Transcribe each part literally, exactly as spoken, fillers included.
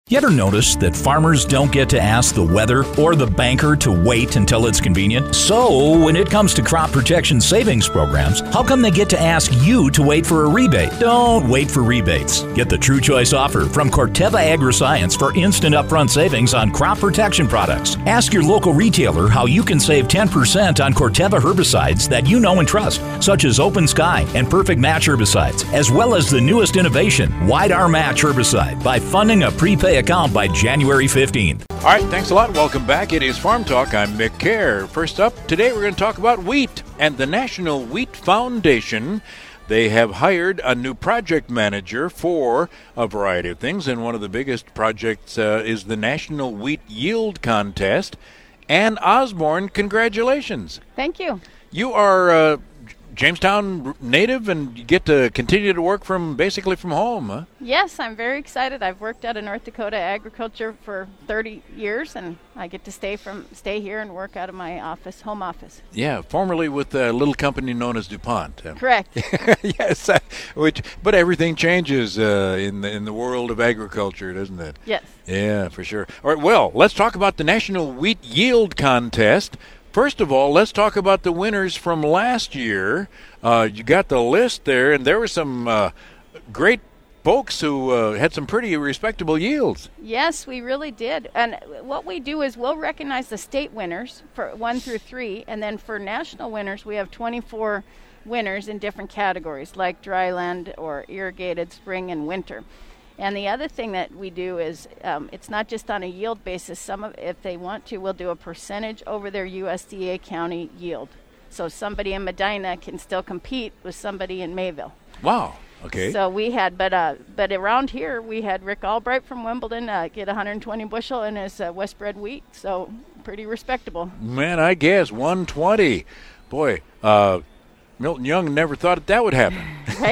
You ever notice that farmers don't get to ask the weather or the banker to wait until it's convenient? So, when it comes to crop protection savings programs, how come they get to ask you to wait for a rebate? Don't wait for rebates. Get the True Choice offer from Corteva Agriscience for instant upfront savings on crop protection products. Ask your local retailer how you can save ten percent on Corteva herbicides that you know and trust, such as Open Sky and Perfect Match herbicides, as well as the newest innovation, Wide Arm Match herbicide, by funding a prepay account by January fifteenth. All right, thanks a lot. Welcome back. It is Farm Talk. I'm Mick Kerr. First up, today we're going to talk about wheat and the National Wheat Foundation. They have hired a new project manager for a variety of things, and one of the biggest projects uh, is the National Wheat Yield Contest. Ann Osborne, congratulations. Thank you. You are uh, Jamestown native, and you get to continue to work from basically from home, huh? Yes, I'm very excited. I've worked out of North Dakota agriculture for thirty years, and I get to stay from stay here and work out of my office, home office. Yeah, formerly with a little company known as DuPont. Correct. Yes, uh, which but everything changes uh, in the in the world of agriculture, doesn't it? Yes. Yeah, for sure. All right, well, let's talk about the National Wheat Yield Contest. First of all, let's talk about the winners from last year. Uh, you got the list there, and there were some uh, great folks who uh, had some pretty respectable yields. Yes, we really did. And what we do is we'll recognize the state winners for one through three, and then for national winners, we have twenty-four winners in different categories, like dryland or irrigated spring and winter. And the other thing that we do is um, it's not just on a yield basis. Some of, if they want to, we'll do a percentage over their U S D A county yield. So somebody in Medina can still compete with somebody in Mayville. Wow. Okay. So we had, but uh, but around here we had Rick Albright from Wimbledon uh, get one hundred twenty bushel in his uh, West bred wheat. So pretty respectable. Man, I guess one twenty. Boy, uh, Milton Young never thought that would happen.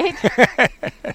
Right.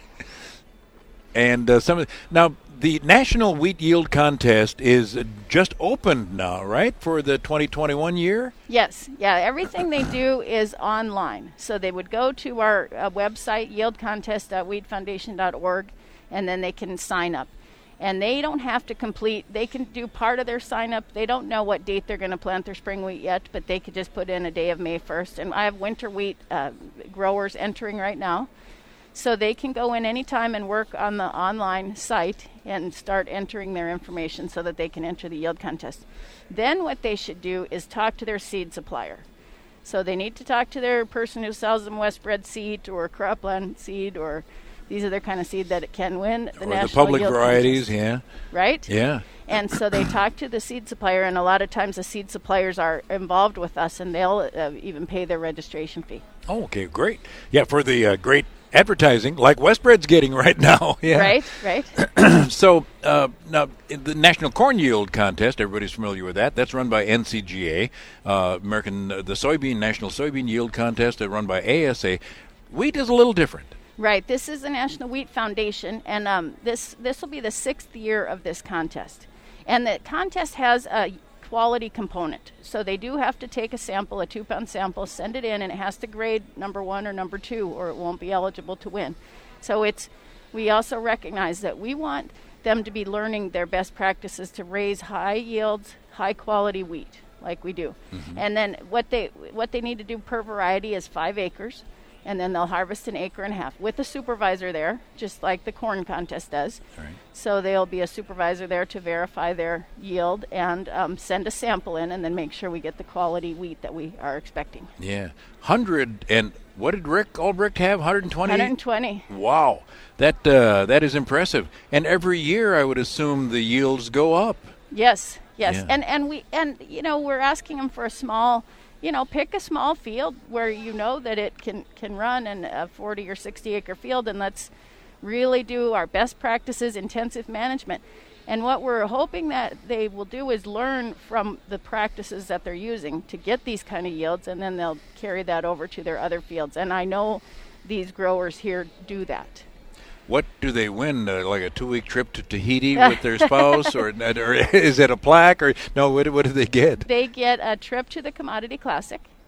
And uh, some of the, now the National Wheat Yield Contest is just opened now, right, for the twenty twenty-one year? Yes. Yeah, everything they do is online. So they would go to our uh, website, yield contest dot wheat foundation dot org, and then they can sign up. And they don't have to complete, they can do part of their sign up. They don't know what date they're going to plant their spring wheat yet, but they could just put in a day of May first. And I have winter wheat uh, growers entering right now. So they can go in anytime and work on the online site and start entering their information so that they can enter the yield contest. Then what they should do is talk to their seed supplier. So they need to talk to their person who sells them West bred seed or cropland seed, or these are the kind of seed that it can win the or national the public yield varieties, contest. yeah. Right? Yeah. And so they talk to the seed supplier, and a lot of times the seed suppliers are involved with us, and they'll uh, even pay their registration fee. Oh, okay, great. Yeah, for the uh, great advertising like Westbred's getting right now. Yeah. Right, right. So uh, now in the National Corn Yield Contest, everybody's familiar with that. That's run by N C G A, uh, American uh, the Soybean National Soybean Yield Contest, uh, run by A S A. Wheat is a little different. Right. This is the National Wheat Foundation, and um, this this will be the sixth year of this contest. And the contest has a quality component. So they do have to take a sample, a two-pound sample, send it in, and it has to grade number one or number two, or it won't be eligible to win. So it's we also recognize that we want them to be learning their best practices to raise high yields, high-quality wheat, like we do. Mm-hmm. And then what they what they need to do per variety is five acres. And then they'll harvest an acre and a half with a supervisor there, just like the corn contest does. Right. So there'll be a supervisor there to verify their yield and um, send a sample in, and then make sure we get the quality wheat that we are expecting. Yeah. one hundred, and what did Rick Albrecht have, one hundred twenty? one hundred twenty. Wow. That, uh, that is impressive. And every year I would assume the yields go up. Yes, yes. Yeah. And, and, we, and, you know, we're asking them for a small... You know, pick a small field where you know that it can, can run in a forty or sixty acre field, and let's really do our best practices, intensive management. And what we're hoping that they will do is learn from the practices that they're using to get these kind of yields, and then they'll carry that over to their other fields. And I know these growers here do that. What do they win, uh, like a two-week trip to Tahiti with their spouse, or, or is it a plaque, or no? What, what do they get? They get a trip to the Commodity Classic,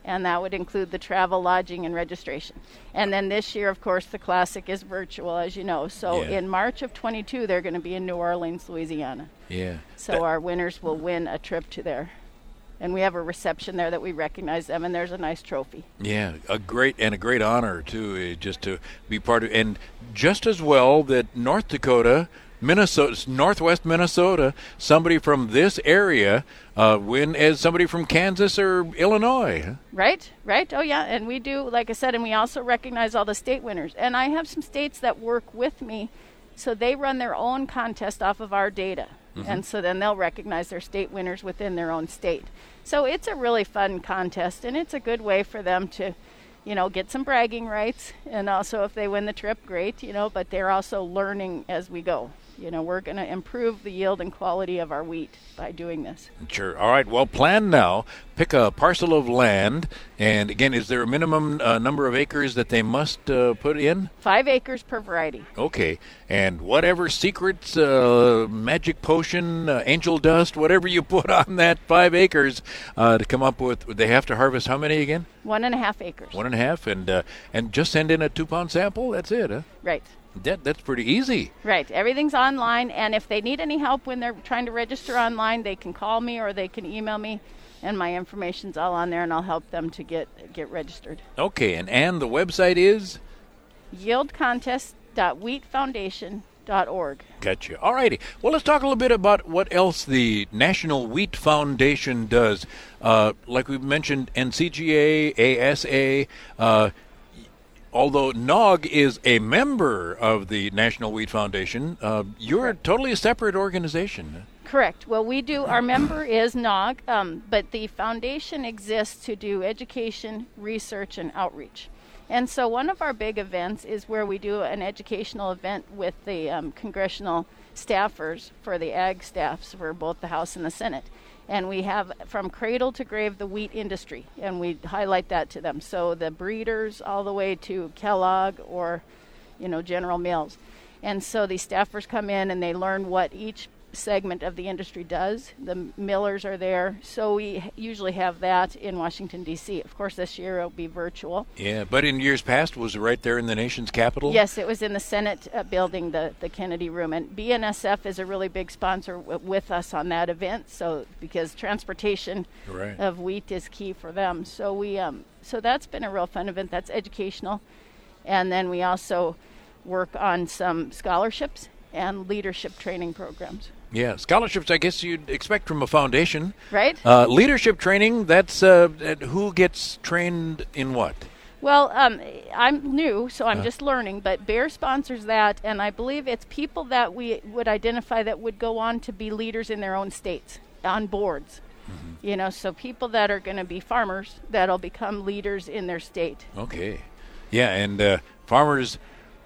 and that would include the travel, lodging, and registration. And then this year, of course, the Classic is virtual, as you know. So Yeah. in March of twenty-two, they're going to be in New Orleans, Louisiana. Yeah. So That- our winners will win a trip to there. And we have a reception there that we recognize them, and there's a nice trophy. Yeah, a great and a great honor too, eh, just to be part of, and just as well that North Dakota, Minnesota, Northwest Minnesota, somebody from this area uh, win as somebody from Kansas or Illinois. huh? Right, right. Oh, yeah. And we do, like I said, and we also recognize all the state winners. And I have some states that work with me, so they run their own contest off of our data. Mm-hmm. And so then they'll recognize their state winners within their own state. So it's a really fun contest, and it's a good way for them to, you know, get some bragging rights. And also if they win the trip, great, you know, but they're also learning as we go. You know, we're going to improve the yield and quality of our wheat by doing this. Sure. All right. Well, plan now. Pick a parcel of land. And again, is there a minimum uh, number of acres that they must uh, put in? Five acres per variety. Okay. And whatever secrets, uh, magic potion, uh, angel dust, whatever you put on that five acres uh, to come up with, they have to harvest how many again? One and a half acres. One and a half. And, uh, and just send in a two-pound sample? That's it, huh? Right. That, that's pretty easy. Right. Everything's online, and if they need any help when they're trying to register online, they can call me or they can email me, and my information's all on there, and I'll help them to get get registered. Okay. And, and the website is? yield contest dot wheat foundation dot org. Gotcha. All righty. Well, let's talk a little bit about what else the National Wheat Foundation does. Uh, like we mentioned, N C G A, A S A, uh, although N O G is a member of the National Wheat Foundation, uh, you're totally a separate organization. Correct. Well, we do, our member is N O G, um, but the foundation exists to do education, research, and outreach. And so one of our big events is where we do an educational event with the um, congressional staffers for the ag staffs for both the House and the Senate. And we have from cradle to grave the wheat industry, and we highlight that to them. So the breeders all the way to Kellogg or, you know, General Mills. And so the staffers come in and they learn what each segment of the industry does. The millers are there. So we h- usually have that in Washington, D C. Of course, this year it'll be virtual. Yeah, but in years past, was it right there in the nation's capital? Yes, it was in the Senate uh, building, the, the Kennedy Room. And B N S F is a really big sponsor w- with us on that event. So because transportation Right. of wheat is key for them. So we um, so that's been a real fun event. That's educational. And then we also work on some scholarships and leadership training programs. Yeah, scholarships, I guess you'd expect from a foundation. Right? Uh, leadership training, that's uh, uh, who gets trained in what? Well, um, I'm new, so I'm just learning, but Bayer sponsors that, and I believe it's people that we would identify that would go on to be leaders in their own states, on boards. Mm-hmm. You know, so people that are going to be farmers that'll become leaders in their state. Okay. Yeah, and uh, farmers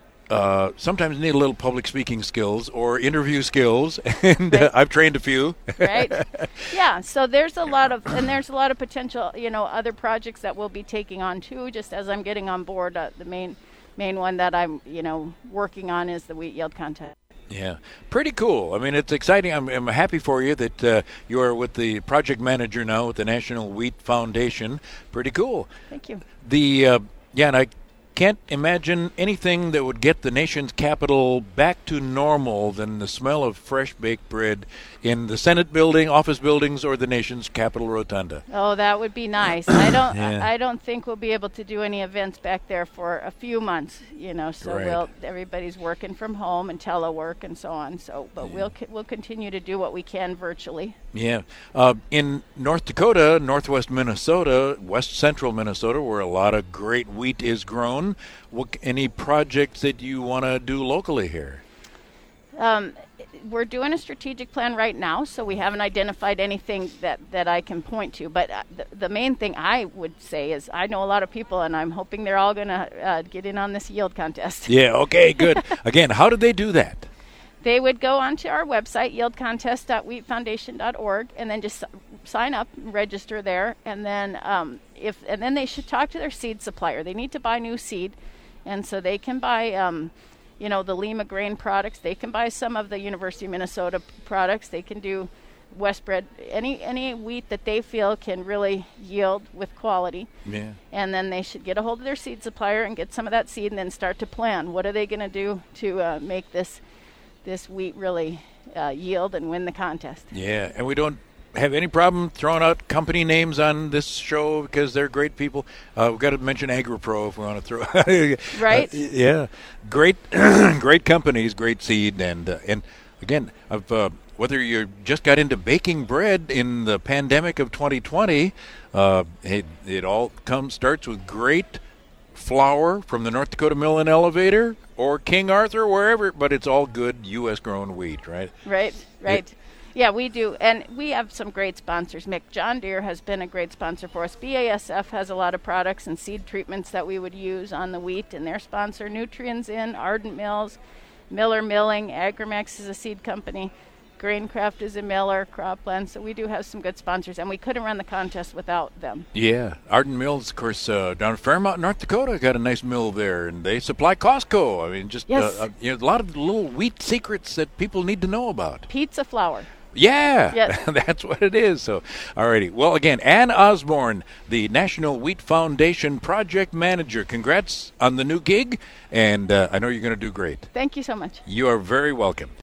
uh, sometimes need a little public speaking skills or interview skills, and uh, Right. I've trained a few. Right? Yeah, so there's a lot of, and there's a lot of potential, you know, other projects that we'll be taking on too, just as I'm getting on board. Uh, the main main one that I'm, you know, working on is the wheat yield contest. Yeah, pretty cool. I mean, it's exciting. I'm, I'm happy for you that uh, you are with the project manager now with the National Wheat Foundation. Pretty cool. Thank you. The uh, yeah, and I can't imagine anything that would get the nation's capital back to normal than the smell of fresh baked bread in the Senate building, office buildings, or the nation's Capitol Rotunda. Oh, that would be nice. I don't. Yeah. I, I don't think we'll be able to do any events back there for a few months. You know, so Right. we'll. Everybody's working from home and telework and so on. So, but we'll co- we'll continue to do what we can virtually. Yeah. Uh, in North Dakota, northwest Minnesota, west central Minnesota, where a lot of great wheat is grown, what, any projects that you want to do locally here? Um, we're doing a strategic plan right now, so we haven't identified anything that, that I can point to. But uh, the, the main thing I would say is I know a lot of people, and I'm hoping they're all going to uh, get in on this yield contest. Yeah, okay, good. Again, how did they do that? They would go onto our website, yield contest dot wheat foundation dot org, and then just s- sign up, and register there, and then um, if and then they should talk to their seed supplier. They need to buy new seed, and so they can buy, um, you know, the Lima grain products. They can buy some of the University of Minnesota p- products. They can do Westbred, any any wheat that they feel can really yield with quality. Yeah. And then they should get a hold of their seed supplier and get some of that seed, and then start to plan. What are they going to do to uh, make this this wheat really uh, yield and win the contest? Yeah, and we don't have any problem throwing out company names on this show because they're great people. Uh, we've got to mention AgriPro if we want to throw. Right. Uh, yeah, great, great companies, great seed, and uh, and again, I've, uh, whether you just got into baking bread in the pandemic of twenty twenty, uh, it it all comes starts with great flour from the North Dakota Mill and Elevator or King Arthur, wherever, but it's all good U S grown wheat, right? Right, right. Yeah, we do. And we have some great sponsors. Mick, John Deere has been a great sponsor for us. B A S F has a lot of products and seed treatments that we would use on the wheat, and their sponsor, Nutrients In, Ardent Mills, Miller Milling, Agrimex is a seed company, Graincraft is a miller, Cropland. So we do have some good sponsors, and we couldn't run the contest without them. Yeah, Ardent Mills, of course, uh, down in Fairmont, North Dakota, got a nice mill there, and they supply Costco. I mean, just Yes. uh, uh, you know, a lot of little wheat secrets that people need to know about. Pizza flour. Yeah, Yes. that's what it is. So, alrighty. Well, again, Ann Osborne, the National Wheat Foundation project manager. Congrats on the new gig, and uh, I know you're going to do great. Thank you so much. You are very welcome.